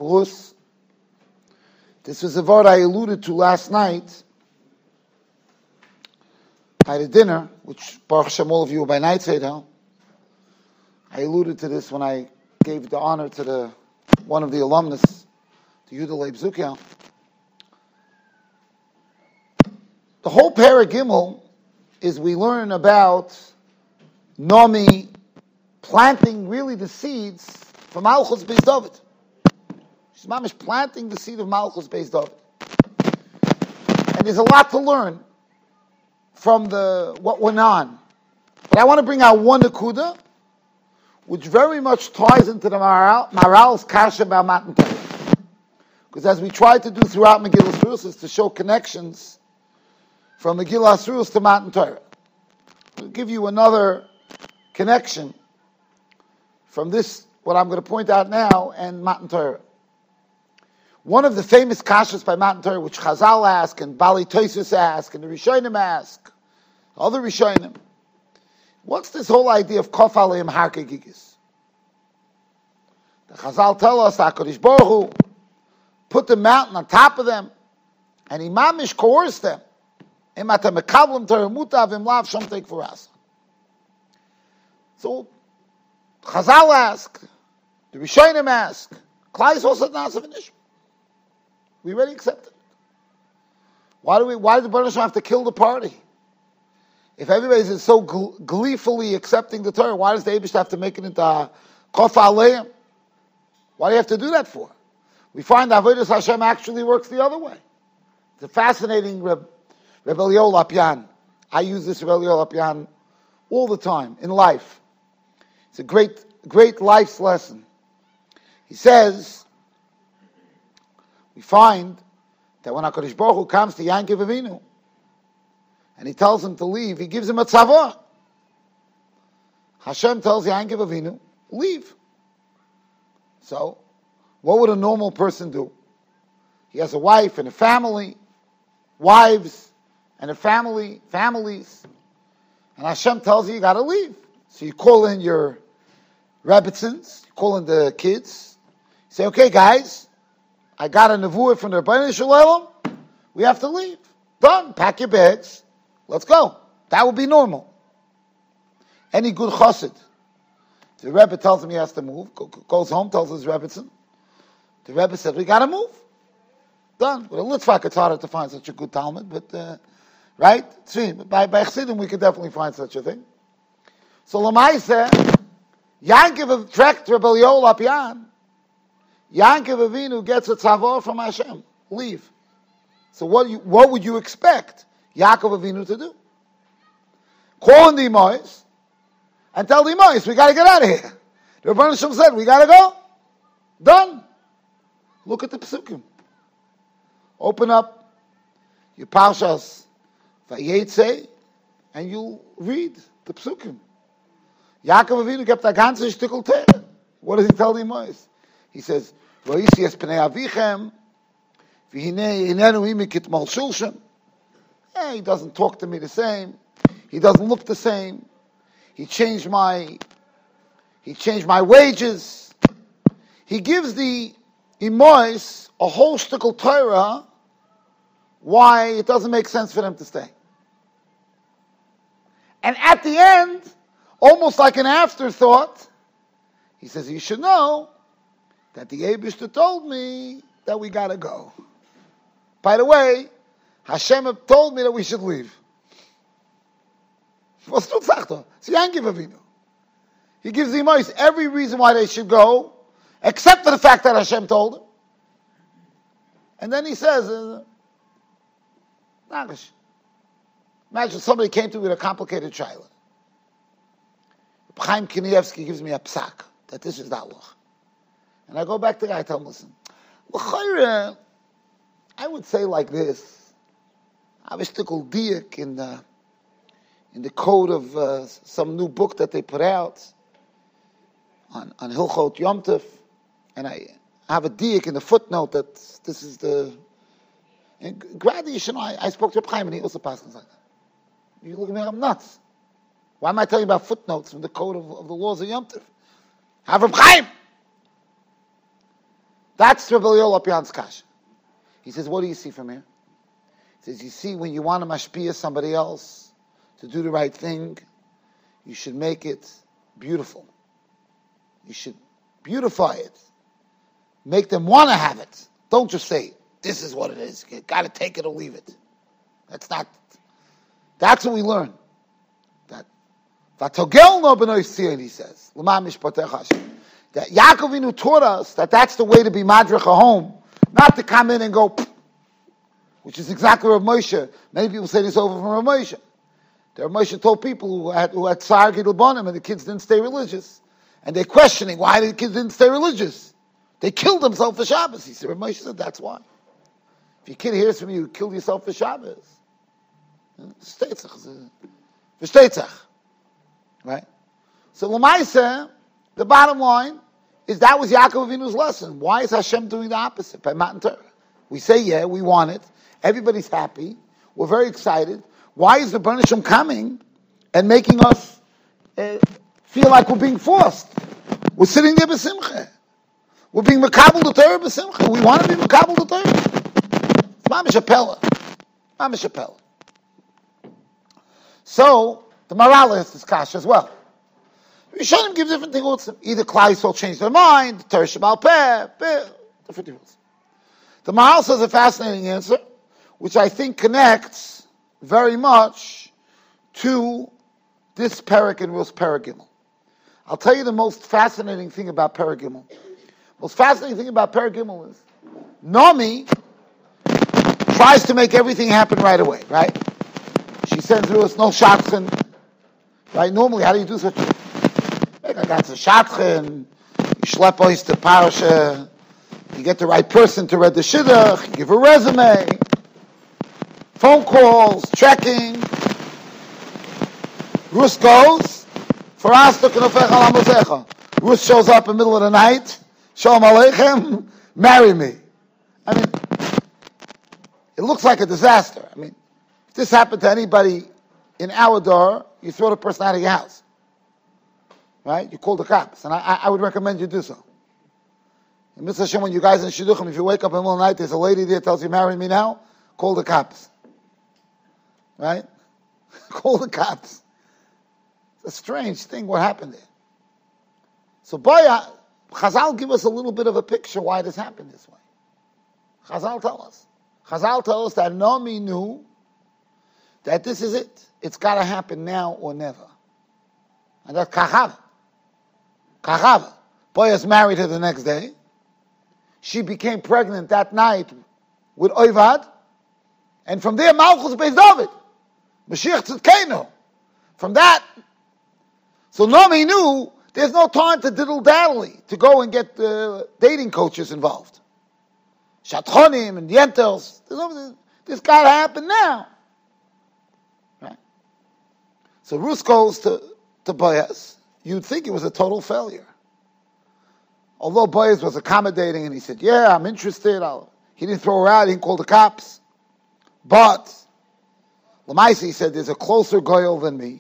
Rus. This was a word I alluded to last night. I had a dinner, which Baruch Hashem, all of you were by night Seder. I alluded to this when I gave the honor to one of the alumnus, to Yehuda Leib Zukiel. The whole Perek Gimel is we learn about Nomi planting really the seeds for Malchus Beis David. She's mamish planting the seed of Malchus Beis David. And there's a lot to learn from what went on. But I want to bring out one Nakuda, which very much ties into the Maral's Kasha about Matan Torah. Because as we try to do throughout Megillah Surus, is to show connections from Megillah Surus to Matan Torah. I'll give you another connection from this, what I'm going to point out now, and Matan Torah. One of the famous kashas by Matan Torah, which Chazal ask, and Bali Tosis ask, and the Rishonim ask, other Rishonim, what's this whole idea of Kof Aleim Harkei Gigis? The Chazal tell us, HaKadosh Baruch Hu put the mountain on top of them, and he mamish coerced them. Im atem mekablim Torah mutav im lav shom teik for us. So Chazal ask, the Rishonim ask, Klai Yisrael said Na'aseh v'nishma. We already accepted it. Why does the Baruch Hashem have to kill the party? If everybody's so gleefully accepting the Torah, why does the Eibush have to make it into Kof Aleim? Why do you have to do that for? We find Avodas Hashem actually works the other way. It's a fascinating Rebbe Eliyahu Lapyan. I use this Rebbe Eliyahu Lapyan all the time in life. It's a great life's lesson. He says, we find that when HaKadosh Baruch Hu comes to Yankov Avinu and he tells him to leave, he gives him a tzavah. Hashem tells Yankov Avinu, leave. So, what would a normal person do? He has a wife and a family, wives and a families, and Hashem tells you got to leave. So you call in your Rebbitzins, you call in the kids, you say, okay guys, I got a nevuah from the Rebbeinu Shalom. We have to leave. Done. Pack your bags. Let's go. That would be normal. Any good chassid. The Rebbe tells him he has to move. Goes home, tells his Rebbetzin. The Rebbe said, we got to move. Done. With a Litzvak, it's harder to find such a good Talmud, but, right? See, by Chassidim, we could definitely find such a thing. So Lamaisa, Yankiv trekked Rebbe Eliyahu Lapyan. Yankov Avinu gets a tzavah from Hashem. Leave. So what would you expect Yaakov Avinu to do? Call in the Imois and tell the Imois, we got to get out of here. The Rebbeinu Shalom said, we got to go. Done. Look at the Pesukim. Open up your Parshas Vayetze and you'll read the Pesukim. Yaakov Avinu kept a ganze Shtickl Torah. What does he tell the Imois? He says, he doesn't talk to me the same. He doesn't look the same. He changed my wages. He gives the Imois a whole shtickl Torah why it doesn't make sense for them to stay. And at the end, almost like an afterthought, he says, you should know that the Eibishter told me that we got to go. By the way, Hashem told me that we should leave. Was tut sagt Sie Yankov Avinu. He gives the Imois every reason why they should go, except for the fact that Hashem told him. And then he says, Nagish. Imagine somebody came to me with a complicated child. Chaim Kanievsky gives me a psak that this is the halach. And I go back to the guy, I tell him, listen, I would say like this. I have a shtickl diak in the code of some new book that they put out on Hilchot Yom Tov, and I have a diak in the footnote that this is the. And gradually, I spoke to Chaim and he also passed like that. You look at me, I'm nuts. Why am I telling you about footnotes from the code of the laws of Yom Tov? Have Chaim. That's Rabbi Yoel Lopian's kasha. He says, what do you see from here? He says, you see, when you want to mashpia somebody else to do the right thing, you should make it beautiful. You should beautify it. Make them want to have it. Don't just say, this is what it is. You got to take it or leave it. That's what we learn. Vatogel no he says. That Yaakov Avinu taught us that that's the way to be madrich a home, not to come in and go, which is exactly Rav Moshe. Many people say this over from Rav Moshe. The Rav Moshe told people who had Tsar Gidul Bonim and the kids didn't stay religious. And they're questioning why the kids didn't stay religious. They killed themselves for Shabbos. He said, Rav Moshe said, that's why. If your kid hears from you, you killed yourself for Shabbos. Verstetzach. Right? So L'maisa, the bottom line is that was Yaakov Avinu's lesson. Why is Hashem doing the opposite by Matan Torah? We say, yeah, we want it. Everybody's happy. We're very excited. Why is the B'nai Hashem coming and making us feel like we're being forced? We're sitting there b'simcha. We're being makabel the Torah b'simcha. We want to be makabel the Torah. It's mamish apella. Mamish apella. So, the Maral has this kasha as well. Rishonim give different things. Either Klal Yisrael change their mind, Torah Sheba'al Peh, different things. The Maral says a fascinating answer, which I think connects very much to this Perek and Rus Perek Gimel. I'll tell you the most fascinating thing about Perek Gimel. Most fascinating thing about Perek Gimel is Naomi tries to make everything happen right away, right? She sends us no shatchen. Right? Normally, how do you do such a thing? I got a shatchen, you schlep us to parasha, you get the right person to read the shidduch, you give a resume, phone calls, checking. Rus goes, for us to knofech al amosecha. Rus shows up in the middle of the night, shalom aleichem, marry me. I mean, it looks like a disaster. I mean, if this happened to anybody in our door, you throw the person out of your house. Right? You call the cops. And I would recommend you do so. In Mitzvah Hashem, when you guys in Shidduchim, if you wake up in the middle of the night, there's a lady there tells you, marry me now, call the cops. Right? Call the cops. It's a strange thing what happened there. So Chazal give us a little bit of a picture why this happened this way. Chazal tell us. Chazal tell us that Naomi knew that this is it. It's got to happen now or never. And that's Kachava. Kachava. Boaz married her the next day. She became pregnant that night with Oivad. And from there, Malchus Beis David. Mashiach Tzidkenu. From that. So Naomi knew there's no time to diddle-daddly, to go and get the dating coaches involved. Shatchonim and Yentels. This got to happen now. Right? So Rus goes to Boaz. You'd think it was a total failure. Although Boaz was accommodating and he said, yeah, I'm interested. He didn't throw her out. He didn't call the cops. But Lamaisi said, there's a closer goyal than me.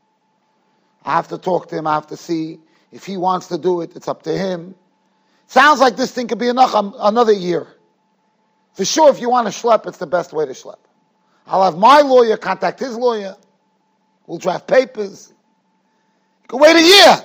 I have to talk to him. I have to see if he wants to do it. It's up to him. Sounds like this thing could be enough another year. For sure, if you want to schlep, it's the best way to schlep. I'll have my lawyer contact his lawyer. We'll draft papers. You can wait a year.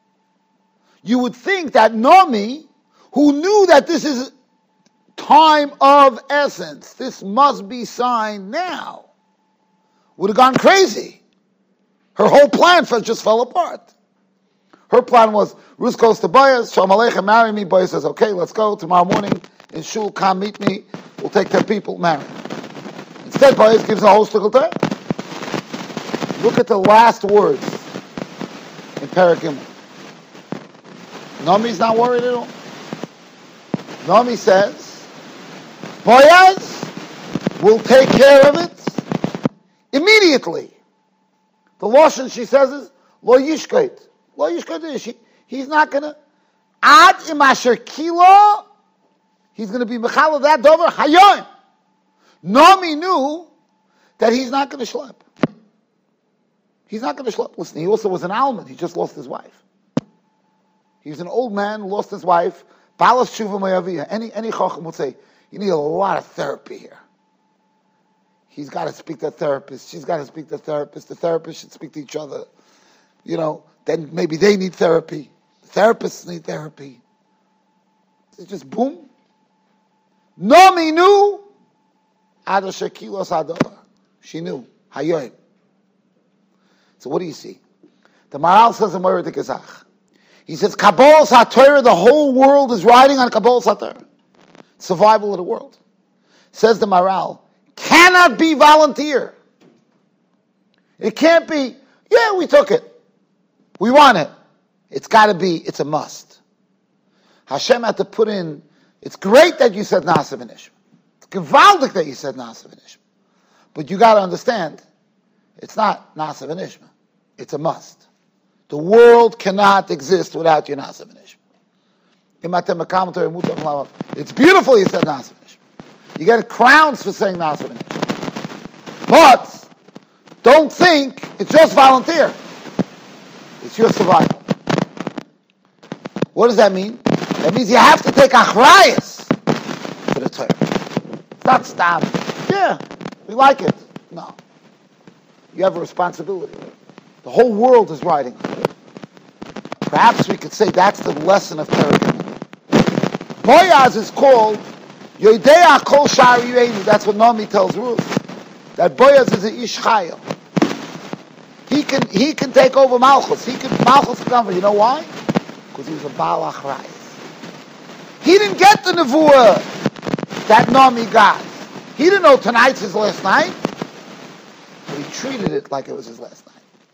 You would think that Naomi, who knew that this is time of essence, this must be signed now, would have gone crazy. Her whole plan just fell apart. Her plan was, Rus goes to Boaz, Shalom Aleichem, marry me. Boaz says, okay, let's go. Tomorrow morning in Shul, come meet me. We'll take 10 people, marry. Instead, Boaz gives a whole shtickle to her. Look at the last words in Perek Gimel. Naomi's not worried at all. Naomi says, Boaz will take care of it immediately. The lashon she says is, Lo yishkait. Lo yishkait is he's not going to, ad imasher kilo, he's going to be mechal of that dover hayon. Naomi knew that he's not going to schlep. He's not going to schlep. Listen, he also was an almond. He just lost his wife. He was an old man, lost his wife. Balas Tshuva Moyaviyah. Any Chacham would say, you need a lot of therapy here. He's got to speak to a therapist. She's got to speak to a therapist. The therapist should speak to each other. Then maybe they need therapy. The therapists need therapy. It's just boom. No minu. Ada shekilos ador. She knew. Hayoim. So what do you see? The Maral says in Moira de Gezach. He says, Kabbalah HaTorah, the whole world is riding on Kabbalah HaTorah. Survival of the world. Says the Maral, cannot be volunteer. It can't be, yeah, we took it. We want it. It's got to be, it's a must. Hashem had to put in, it's great that you said Na'aseh V'nishma. It's gewaldig that you said Na'aseh V'nishma. But you got to understand, it's not Na'aseh V'nishma. It's a must. The world cannot exist without your Na'aseh V'nishma. It's beautiful you said Na'aseh V'nishma. You get crowns for saying Na'aseh V'nishma. But don't think it's just volunteer. It's your survival. What does that mean? That means you have to take achrayus for the Torah. It's not stop. Yeah, we like it. No. You have a responsibility. The whole world is riding on it. Perhaps we could say that's the lesson of Torah. Boaz is called Yodeah Kol Sha'ar Yireinu. That's what Naomi tells Ruth. That Boaz is an Ish Chayil. He can take over Malchus. Malchus can come. You know why? Because he was a Baal Achrayus. He didn't get the Nevuah that Naomi got. He didn't know tonight's his last night. But he treated it like it was his last night.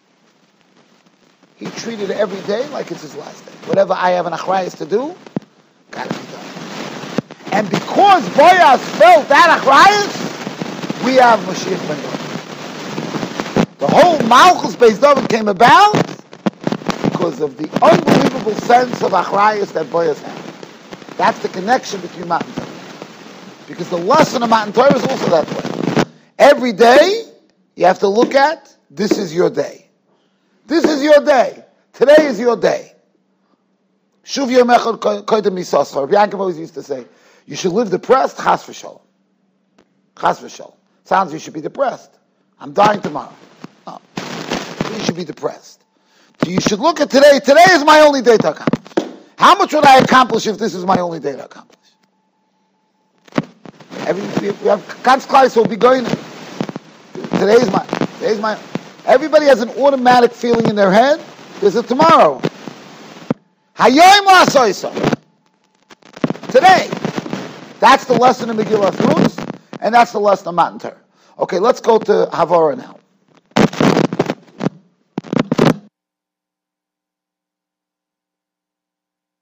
He treated every day like it's his last day. Whatever I have an achrayus to do, got to be done. And because Boaz felt that achrayus, we have Mashiach ben David. The whole Malchus Beis David came about because of the unbelievable sense of achrayus that Boaz had. That's the connection between Matan Torah. Because the lesson of Matan Torah is also that way. Every day, you have to look at, this is your day. This is your day. Today is your day. Shuv yom echad koydem misasar. Rabbi Yankov always used to say, you should live depressed, chas v'sholom. Chas v'sholom. Sounds you should be depressed. I'm dying tomorrow. No. You should be depressed. So you should look at today. Today is my only day to accomplish. How much would I accomplish if this is my only day to accomplish? We have Katz Kleis will be going. Today's my. Everybody has an automatic feeling in their head. There's a tomorrow. Hayoim la'asoyso. Today. That's the lesson of Megillah Ruth, and that's the lesson of Matan Torah. Okay, let's go to Havara now.